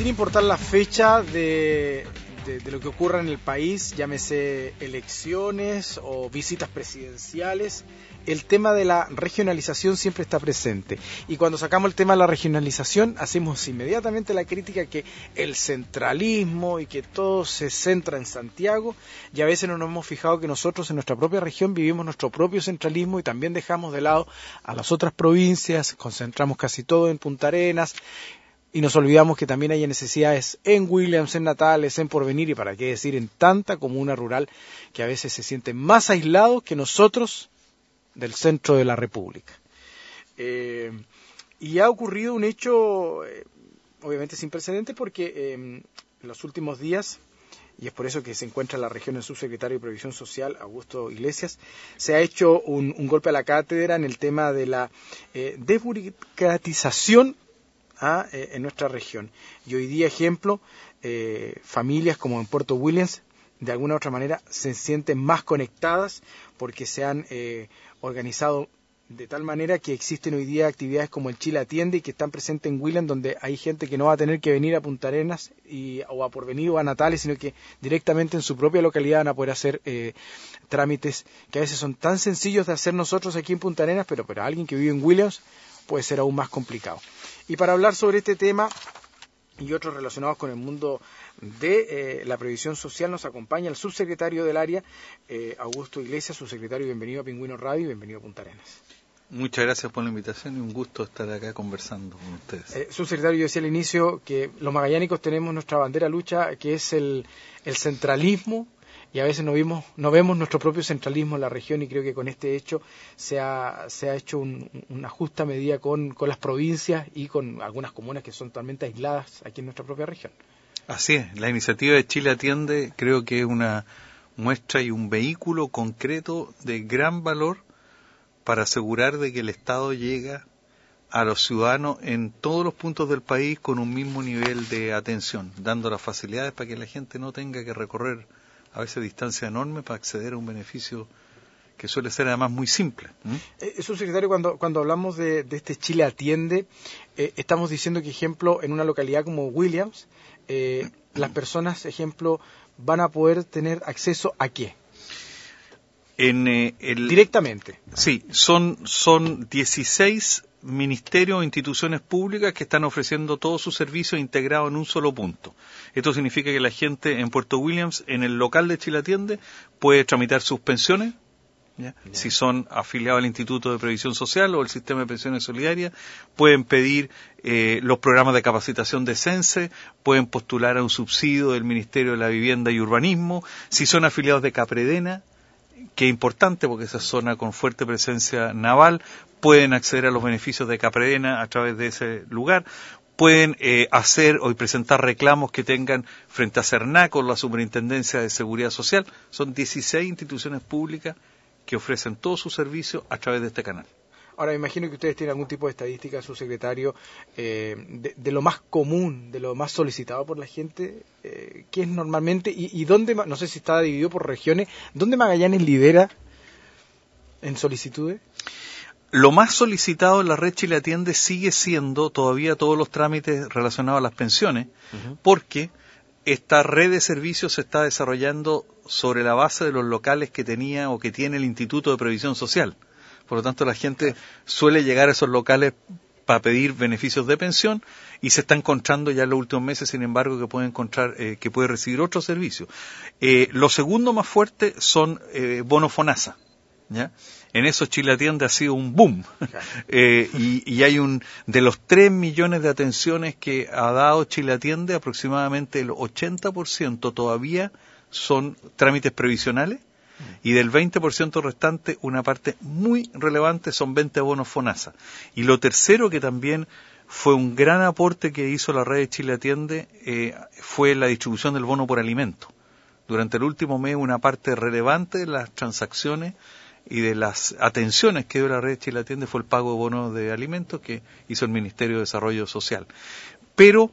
sin importar la fecha de lo que ocurra en el país, llámese elecciones o visitas presidenciales, el tema de la regionalización siempre está presente. Y cuando sacamos el tema de la regionalización, hacemos inmediatamente la crítica que el centralismo y que todo se centra en Santiago, y a veces no nos hemos fijado que nosotros en nuestra propia región vivimos nuestro propio centralismo y también dejamos de lado a las otras provincias, concentramos casi todo en Punta Arenas, y nos olvidamos que también hay necesidades en Williams, en Natales, en Porvenir y para qué decir en tanta comuna rural que a veces se sienten más aislados que nosotros del centro de la República. Y ha ocurrido un hecho obviamente sin precedentes porque en los últimos días, y es por eso que se encuentra en la región el subsecretario de Previsión Social, Augusto Iglesias, se ha hecho un golpe a la cátedra en el tema de la desburocratización en nuestra región. Y hoy día, ejemplo, familias como en Puerto Williams, de alguna u otra manera, se sienten más conectadas porque se han organizado de tal manera que existen hoy día actividades como el Chile Atiende y que están presentes en Williams, donde hay gente que no va a tener que venir a Punta Arenas o a Porvenir o a Natales, sino que directamente en su propia localidad van a poder hacer trámites que a veces son tan sencillos de hacer nosotros aquí en Punta Arenas, pero para alguien que vive en Williams puede ser aún más complicado. Y para hablar sobre este tema y otros relacionados con el mundo de la previsión social nos acompaña el subsecretario del área, Augusto Iglesias. Subsecretario, bienvenido a Pingüino Radio y bienvenido a Punta Arenas. Muchas gracias por la invitación y un gusto estar acá conversando con ustedes. Subsecretario, yo decía al inicio que los magallánicos tenemos nuestra bandera lucha, que es el centralismo, y a veces no vemos nuestro propio centralismo en la región, y creo que con este hecho se ha hecho una justa medida con las provincias y con algunas comunas que son totalmente aisladas aquí en nuestra propia región. Así es, la iniciativa de Chile Atiende creo que es una muestra y un vehículo concreto de gran valor para asegurar de que el Estado llega a los ciudadanos en todos los puntos del país con un mismo nivel de atención, dando las facilidades para que la gente no tenga que recorrer a veces distancia enorme para acceder a un beneficio que suele ser además muy simple. Subsecretario, cuando hablamos de este Chile Atiende, estamos diciendo que, ejemplo, en una localidad como Williams, las personas, ejemplo, van a poder tener acceso ¿a qué? Directamente. Sí, son 16 ministerios o instituciones públicas que están ofreciendo todos sus servicios integrados en un solo punto. Esto significa que la gente en Puerto Williams, en el local de Chile Atiende, puede tramitar sus pensiones, ¿ya? Si son afiliados al Instituto de Previsión Social o el Sistema de Pensiones Solidarias, pueden pedir los programas de capacitación de CENSE, pueden postular a un subsidio del Ministerio de la Vivienda y Urbanismo, si son afiliados de Capredena, que es importante porque esa zona con fuerte presencia naval, pueden acceder a los beneficios de Capredena a través de ese lugar, pueden hacer o presentar reclamos que tengan frente a Cernaco, la Superintendencia de Seguridad Social. Son 16 instituciones públicas que ofrecen todos sus servicios a través de este canal. Ahora, me imagino que ustedes tienen algún tipo de estadística, subsecretario, de lo más común, de lo más solicitado por la gente, que es normalmente, y dónde, no sé si está dividido por regiones, ¿dónde Magallanes lidera en solicitudes? Lo más solicitado en la red Chile Atiende sigue siendo todavía todos los trámites relacionados a las pensiones, porque esta red de servicios se está desarrollando sobre la base de los locales que tenía o que tiene el Instituto de Previsión Social. Por lo tanto, la gente suele llegar a esos locales para pedir beneficios de pensión y se está encontrando ya en los últimos meses, sin embargo, que puede encontrar, que puede recibir otros servicios. Lo segundo más fuerte son bono FONASA, ¿ya? En eso Chile Atiende ha sido un boom. Y hay de los 3 millones de atenciones que ha dado Chile Atiende, aproximadamente el 80% todavía son trámites previsionales. Y del 20% restante, una parte muy relevante son 20 bonos FONASA. Y lo tercero, que también fue un gran aporte que hizo la red de Chile Atiende, fue la distribución del bono por alimento. Durante el último mes, una parte relevante de las transacciones y de las atenciones que dio la red de Chile Atiende fue el pago de bonos de alimentos que hizo el Ministerio de Desarrollo Social. Pero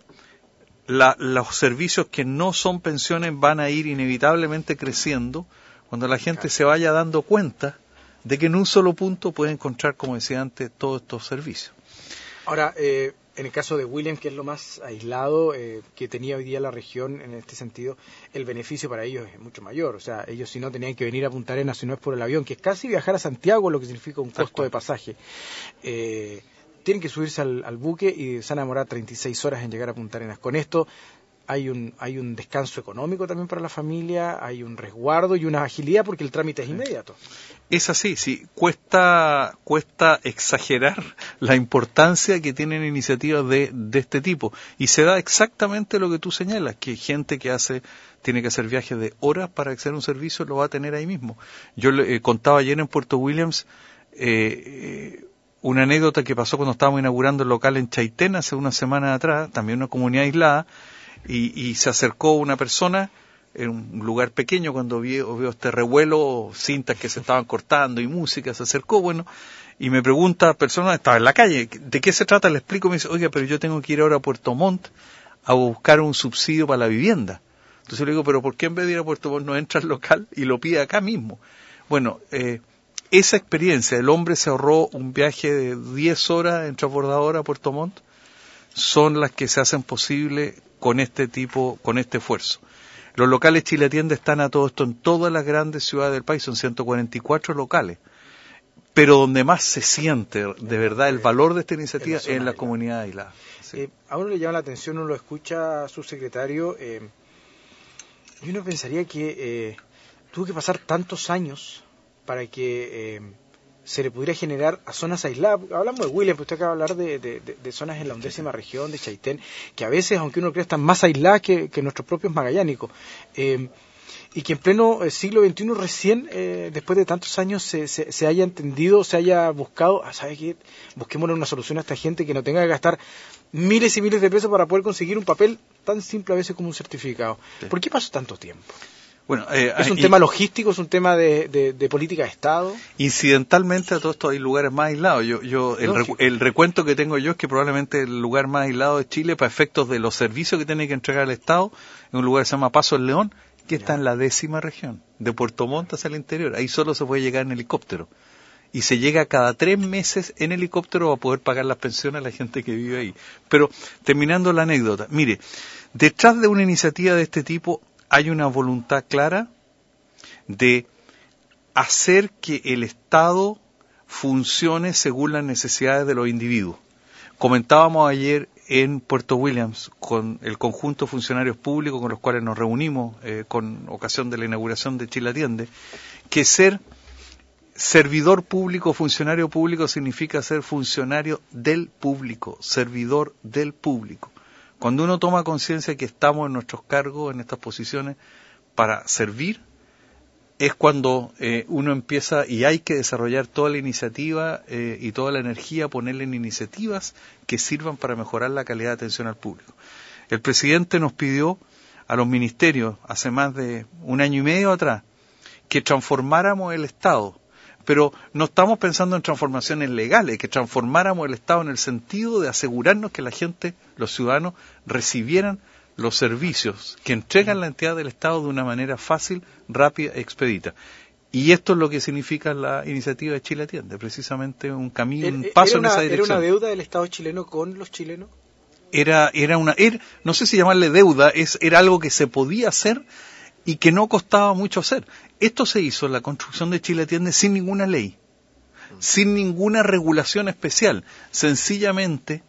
los servicios que no son pensiones van a ir inevitablemente creciendo cuando la gente se vaya dando cuenta de que en un solo punto puede encontrar, como decía antes, todos estos servicios. Ahora, En el caso de Williams, que es lo más aislado que tenía hoy día la región en este sentido, el beneficio para ellos es mucho mayor. O sea, ellos si no tenían que venir a Punta Arenas si no es por el avión, que es casi viajar a Santiago, lo que significa un costo de pasaje. Tienen que subirse al buque y se van a demorar 36 horas en llegar a Punta Arenas. Con esto hay un descanso económico también para la familia, hay un resguardo y una agilidad porque el trámite es inmediato. Es así, sí. Cuesta exagerar la importancia que tienen iniciativas de este tipo. Y se da exactamente lo que tú señalas, que gente que tiene que hacer viajes de horas para acceder a un servicio lo va a tener ahí mismo. Yo le contaba ayer en Puerto Williams una anécdota que pasó cuando estábamos inaugurando el local en Chaitén hace una semana atrás, también una comunidad aislada, y se acercó una persona en un lugar pequeño cuando vio este revuelo, cintas que se estaban cortando y música, se acercó, y me pregunta, persona, estaba en la calle, ¿de qué se trata? Le explico, me dice, oiga, pero yo tengo que ir ahora a Puerto Montt a buscar un subsidio para la vivienda. Entonces le digo, pero ¿por qué en vez de ir a Puerto Montt no entra al local y lo pide acá mismo? Bueno, esa experiencia, el hombre se ahorró un viaje de 10 horas en transbordadora a Puerto Montt, son las que se hacen posible con este esfuerzo. Los locales Chile Atiende están a todo esto en todas las grandes ciudades del país, son 144 locales, pero donde más se siente de verdad el valor de esta iniciativa es en la comunidad aislada. Sí. A uno le llama la atención, uno lo escucha a su secretario, y uno pensaría que tuvo que pasar tantos años para que se le pudiera generar a zonas aisladas. Hablamos de Williams, pero usted acaba de hablar de zonas en la 11ª región, de Chaitén, que a veces, aunque uno crea, están más aisladas que nuestros propios magallánicos. Y que en pleno siglo XXI recién, después de tantos años, se haya entendido, se haya buscado, ¿sabe qué? Busquémonos una solución a esta gente que no tenga que gastar miles y miles de pesos para poder conseguir un papel tan simple a veces como un certificado. Sí. ¿Por qué pasó tanto tiempo? Bueno, ¿Es un tema logístico, es un tema de política de Estado? Incidentalmente a todo esto hay lugares más aislados. El recuento que tengo yo es que probablemente el lugar más aislado de Chile, para efectos de los servicios que tiene que entregar el Estado, es un lugar que se llama Paso del León, que está en la 10ª región, de Puerto Montt hacia el interior. Ahí solo se puede llegar en helicóptero. Y se llega cada 3 meses en helicóptero para poder pagar las pensiones a la gente que vive ahí. Pero, terminando la anécdota, mire, detrás de una iniciativa de este tipo hay una voluntad clara de hacer que el Estado funcione según las necesidades de los individuos. Comentábamos ayer en Puerto Williams con el conjunto de funcionarios públicos con los cuales nos reunimos con ocasión de la inauguración de Chile Atiende, que ser servidor público, funcionario público, significa ser funcionario del público, servidor del público. Cuando uno toma conciencia que estamos en nuestros cargos, en estas posiciones, para servir, es cuando uno empieza y hay que desarrollar toda la iniciativa y toda la energía, ponerle en iniciativas que sirvan para mejorar la calidad de atención al público. El presidente nos pidió a los ministerios, hace más de 1 año y medio atrás, que transformáramos el Estado. Pero no estamos pensando en transformaciones legales, que transformáramos el Estado en el sentido de asegurarnos que la gente, los ciudadanos, recibieran los servicios que entregan la entidad del Estado de una manera fácil, rápida y expedita. Y esto es lo que significa la iniciativa de Chile Atiende, precisamente un camino, un paso en esa dirección. ¿Era una deuda del Estado chileno con los chilenos? No sé si llamarle deuda, era algo que se podía hacer y que no costaba mucho hacer. Esto se hizo en la construcción de Chile Atiende sin ninguna ley, sin ninguna regulación especial. Sencillamente,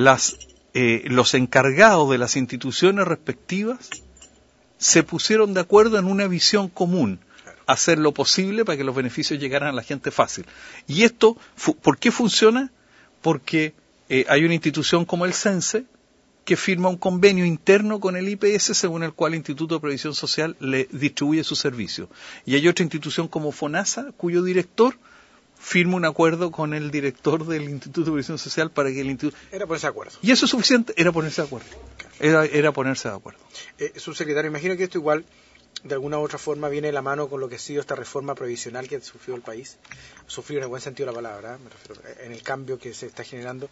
los encargados de las instituciones respectivas se pusieron de acuerdo en una visión común, hacer lo posible para que los beneficios llegaran a la gente fácil. Y esto, ¿por qué funciona? Porque hay una institución como el CENSE, que firma un convenio interno con el IPS según el cual el Instituto de Previsión Social le distribuye sus servicios. Y hay otra institución como FONASA, cuyo director firma un acuerdo con el director del Instituto de Previsión Social para que el instituto... Era ponerse de acuerdo. ¿Y eso es suficiente? Era ponerse de acuerdo. Era ponerse de acuerdo. Subsecretario, imagino que esto igual, de alguna u otra forma, viene de la mano con lo que ha sido esta reforma previsional que ha sufrido el país. Sufrido en el buen sentido de la palabra, me refiero, en el cambio que se está generando.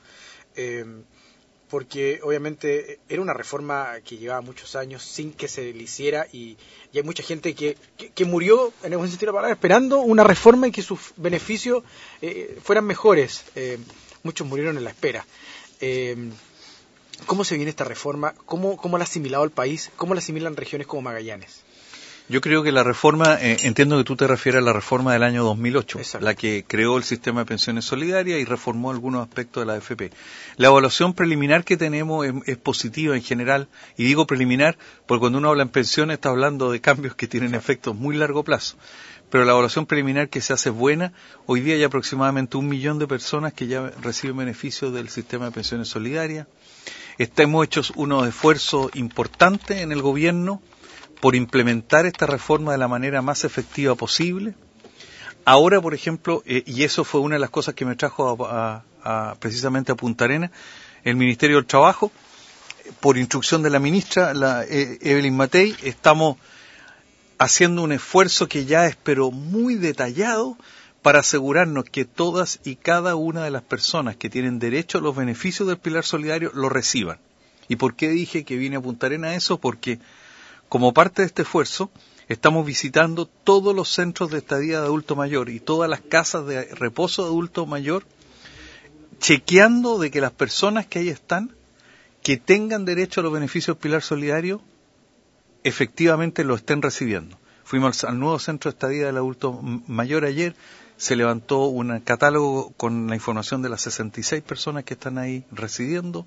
Porque obviamente era una reforma que llevaba muchos años sin que se le hiciera y hay mucha gente que murió, en el buen sentido de la palabra, esperando una reforma y que sus beneficios fueran mejores. Muchos murieron en la espera. ¿Cómo se viene esta reforma? ¿Cómo la ha asimilado el país? ¿Cómo la asimilan regiones como Magallanes? Yo creo que la reforma, entiendo que tú te refieres a la reforma del año 2008, Exacto. La que creó el sistema de pensiones solidarias y reformó algunos aspectos de la AFP. La evaluación preliminar que tenemos es positiva en general, y digo preliminar porque cuando uno habla en pensiones está hablando de cambios que tienen efectos muy largo plazo. Pero la evaluación preliminar que se hace es buena. Hoy día hay aproximadamente 1 millón de personas que ya reciben beneficios del sistema de pensiones solidarias. Hemos hecho unos esfuerzos importantes en el gobierno por implementar esta reforma de la manera más efectiva posible. Ahora, por ejemplo, y eso fue una de las cosas que me trajo precisamente a Punta Arenas, el Ministerio del Trabajo, por instrucción de la ministra, Evelyn Matei, estamos haciendo un esfuerzo que ya es pero muy detallado para asegurarnos que todas y cada una de las personas que tienen derecho a los beneficios del Pilar Solidario lo reciban. ¿Y por qué dije que vine a Punta Arenas a eso? Porque como parte de este esfuerzo, estamos visitando todos los centros de estadía de adulto mayor y todas las casas de reposo de adulto mayor, chequeando de que las personas que ahí están, que tengan derecho a los beneficios del Pilar Solidario, efectivamente lo estén recibiendo. Fuimos al nuevo centro de estadía del adulto mayor ayer, se levantó un catálogo con la información de las 66 personas que están ahí residiendo,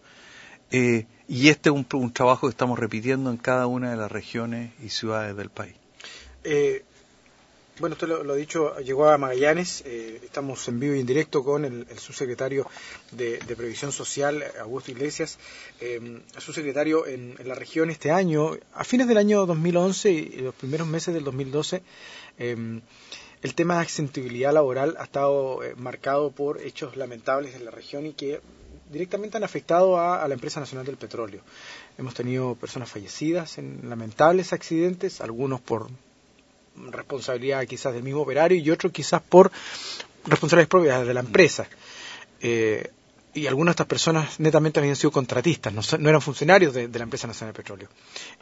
y este es un trabajo que estamos repitiendo en cada una de las regiones y ciudades del país. Bueno, usted lo ha dicho, llegó a Magallanes, estamos en vivo y en directo con el subsecretario de Previsión Social, Augusto Iglesias, subsecretario en la región este año, a fines del año 2011 y los primeros meses del 2012, el tema de accesibilidad laboral ha estado marcado por hechos lamentables en la región y que directamente han afectado a la empresa nacional del petróleo. Hemos tenido personas fallecidas en lamentables accidentes, algunos por responsabilidad quizás del mismo operario y otros quizás por responsabilidades propias de la empresa. Y algunas de estas personas netamente habían sido contratistas, no eran funcionarios de la empresa nacional del petróleo.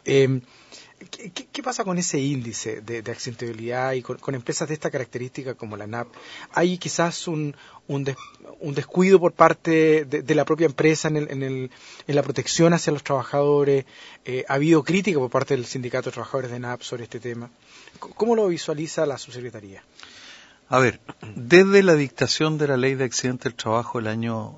¿Qué pasa con ese índice de accidentabilidad y con empresas de esta característica como la NAP? ¿Hay quizás un descuido por parte de la propia empresa en la protección hacia los trabajadores? ¿Ha habido crítica por parte del Sindicato de Trabajadores de NAP sobre este tema? ¿Cómo lo visualiza la subsecretaría? A ver, desde la dictación de la Ley de Accidentes del Trabajo del año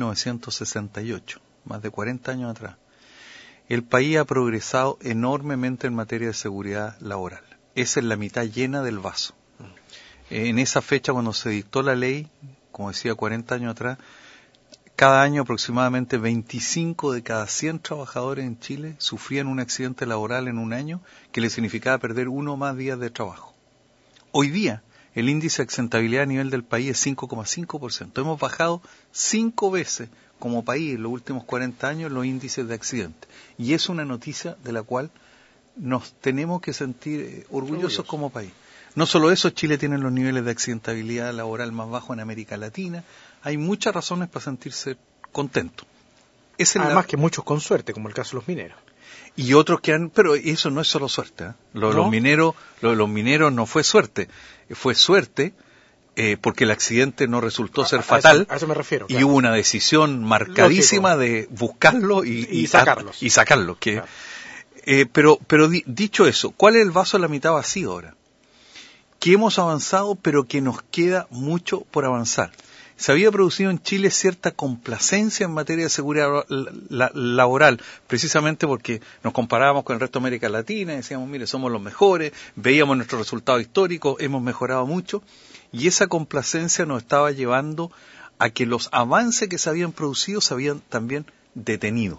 1968, más de 40 años atrás, el país ha progresado enormemente en materia de seguridad laboral. Esa es la mitad llena del vaso. En esa fecha, cuando se dictó la ley, como decía, 40 años atrás, cada año aproximadamente 25 de cada 100 trabajadores en Chile sufrían un accidente laboral en un año que les significaba perder 1 o más días de trabajo. Hoy día, el índice de accidentabilidad a nivel del país es 5,5%. Hemos bajado 5 veces como país en los últimos 40 años los índices de accidentes. Y es una noticia de la cual nos tenemos que sentir orgullosos como país. No solo eso, Chile tiene los niveles de accidentabilidad laboral más bajos en América Latina. Hay muchas razones para sentirse contentos. Además que muchos con suerte, como el caso de los mineros. Y otros pero eso no es solo suerte. Los mineros no fue suerte. Fue suerte porque el accidente no resultó ser fatal. A eso me refiero. Claro. Y hubo una decisión marcadísima de buscarlo y sacarlos. Claro. Pero dicho eso, ¿cuál es el vaso a la mitad vacío ahora? Que hemos avanzado, pero que nos queda mucho por avanzar. Se había producido en Chile cierta complacencia en materia de seguridad laboral, precisamente porque nos comparábamos con el resto de América Latina, decíamos, mire, somos los mejores, veíamos nuestros resultados históricos, hemos mejorado mucho, y esa complacencia nos estaba llevando a que los avances que se habían producido se habían también detenido.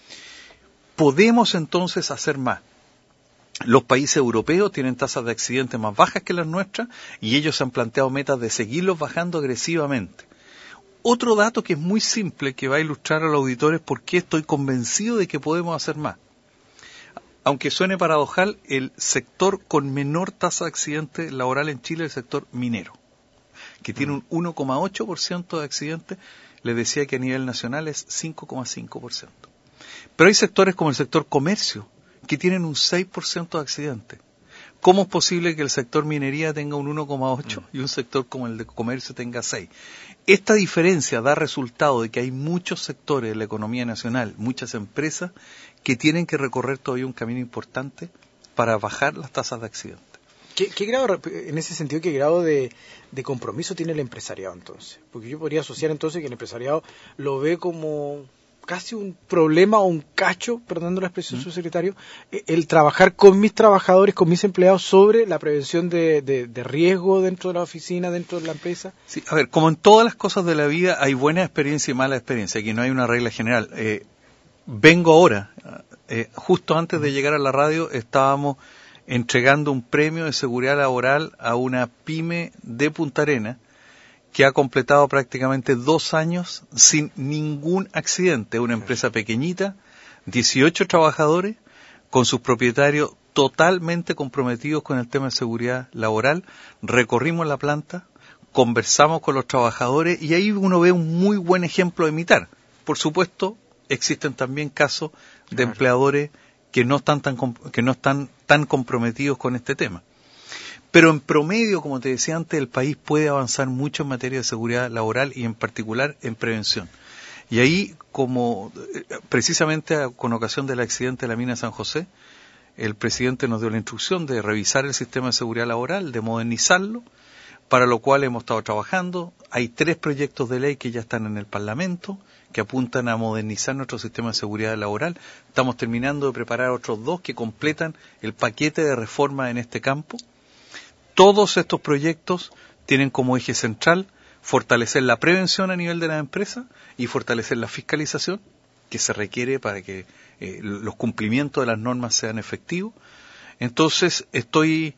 Podemos entonces hacer más. Los países europeos tienen tasas de accidentes más bajas que las nuestras y ellos se han planteado metas de seguirlos bajando agresivamente. Otro dato que es muy simple, que va a ilustrar a los auditores por qué estoy convencido de que podemos hacer más. Aunque suene paradojal, el sector con menor tasa de accidente laboral en Chile es el sector minero, que tiene un 1,8% de accidentes. Les decía que a nivel nacional es 5,5%. Pero hay sectores como el sector comercio, que tienen un 6% de accidentes. ¿cómo es posible que el sector minería tenga un 1,8 y un sector como el de comercio tenga 6? Esta diferencia da resultado de que hay muchos sectores de la economía nacional, muchas empresas, que tienen que recorrer todavía un camino importante para bajar las tasas de accidentes. ¿Qué grado, en ese sentido, qué grado de compromiso tiene el empresariado entonces? Porque yo podría asociar entonces que el empresariado lo ve como casi un problema o un cacho, perdonando la expresión, subsecretario, el trabajar con mis trabajadores, con mis empleados sobre la prevención de riesgo dentro de la oficina, dentro de la empresa. Sí, a ver, como en todas las cosas de la vida hay buena experiencia y mala experiencia, aquí no hay una regla general. Vengo ahora, justo antes de llegar a la radio estábamos entregando un premio de seguridad laboral a una pyme de Punta Arenas que ha completado prácticamente 2 años sin ningún accidente. Una empresa pequeñita, 18 trabajadores, con sus propietarios totalmente comprometidos con el tema de seguridad laboral. Recorrimos la planta, conversamos con los trabajadores y ahí uno ve un muy buen ejemplo a imitar. Por supuesto, existen también casos de empleadores que no están tan comprometidos con este tema. Pero en promedio, como te decía antes, el país puede avanzar mucho en materia de seguridad laboral y en particular en prevención. Y ahí, como precisamente con ocasión del accidente de la mina San José, el presidente nos dio la instrucción de revisar el sistema de seguridad laboral, de modernizarlo, para lo cual hemos estado trabajando. Hay 3 proyectos de ley que ya están en el Parlamento, que apuntan a modernizar nuestro sistema de seguridad laboral. Estamos terminando de preparar otros 2 que completan el paquete de reforma en este campo. Todos estos proyectos tienen como eje central fortalecer la prevención a nivel de las empresas y fortalecer la fiscalización que se requiere para que los cumplimientos de las normas sean efectivos. Entonces estoy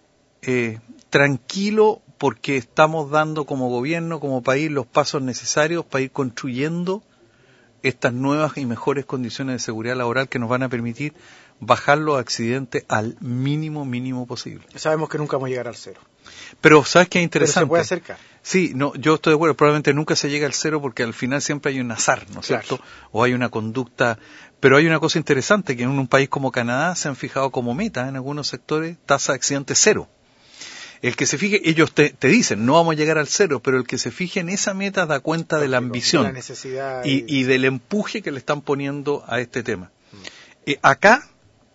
tranquilo porque estamos dando como gobierno, como país, los pasos necesarios para ir construyendo estas nuevas y mejores condiciones de seguridad laboral que nos van a permitir bajar los accidentes al mínimo posible. Sabemos que nunca vamos a llegar al 0. Pero ¿sabes qué es interesante? Pero se puede acercar. Sí, no, yo estoy de acuerdo, probablemente nunca se llega al 0 porque al final siempre hay un azar, ¿no es cierto? O hay una conducta, pero hay una cosa interesante que en un país como Canadá se han fijado como meta en algunos sectores tasa de accidentes 0. El que se fije, ellos te dicen, no vamos a llegar al 0, pero el que se fije en esa meta da cuenta de la ambición, de la necesidad y del empuje que le están poniendo a este tema. Acá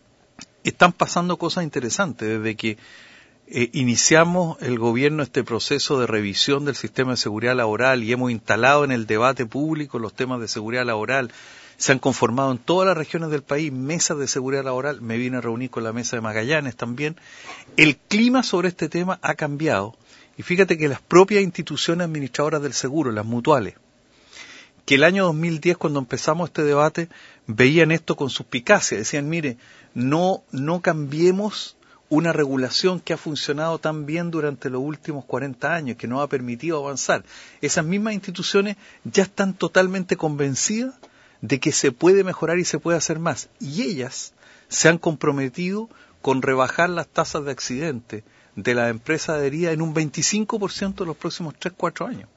están pasando cosas interesantes desde que iniciamos el gobierno este proceso de revisión del sistema de seguridad laboral y hemos instalado en el debate público los temas de seguridad laboral. Se han conformado en todas las regiones del país mesas de seguridad laboral. Me vine a reunir con la mesa de Magallanes también. El clima sobre este tema ha cambiado. Y fíjate que las propias instituciones administradoras del seguro, las mutuales, que el año 2010, cuando empezamos este debate, veían esto con suspicacia. Decían, mire, no cambiemos una regulación que ha funcionado tan bien durante los últimos 40 años, que nos ha permitido avanzar. Esas mismas instituciones ya están totalmente convencidas de que se puede mejorar y se puede hacer más. Y ellas se han comprometido con rebajar las tasas de accidente de las empresas adheridas en un 25% en los próximos 3-4 años.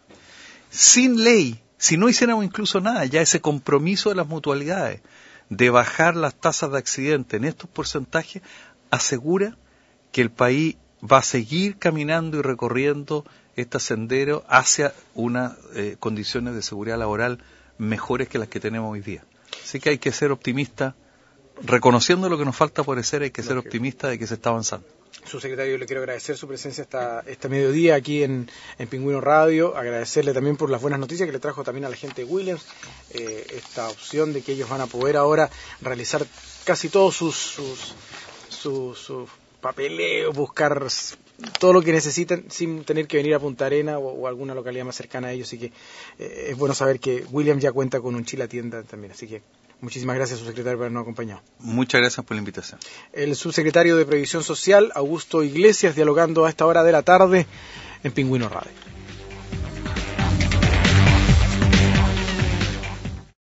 Sin ley, si no hiciéramos incluso nada, ya ese compromiso de las mutualidades de bajar las tasas de accidente en estos porcentajes asegura que el país va a seguir caminando y recorriendo este sendero hacia unas condiciones de seguridad laboral mejores que las que tenemos hoy día. Así que hay que ser optimista, reconociendo lo que nos falta por hacer, hay que ser optimista de que se está avanzando. Subsecretario, le quiero agradecer su presencia este mediodía aquí en Pingüino Radio, agradecerle también por las buenas noticias que le trajo también a la gente de Williams, esta opción de que ellos van a poder ahora realizar casi todos sus papeleos, buscar todo lo que necesitan sin tener que venir a Punta Arenas o alguna localidad más cercana a ellos. Así que es bueno saber que Williams ya cuenta con un Chile Atienda también. Así que muchísimas gracias, subsecretario, por habernos acompañado. Muchas gracias por la invitación. El subsecretario de Previsión Social, Augusto Iglesias, dialogando a esta hora de la tarde en Pingüino Radio.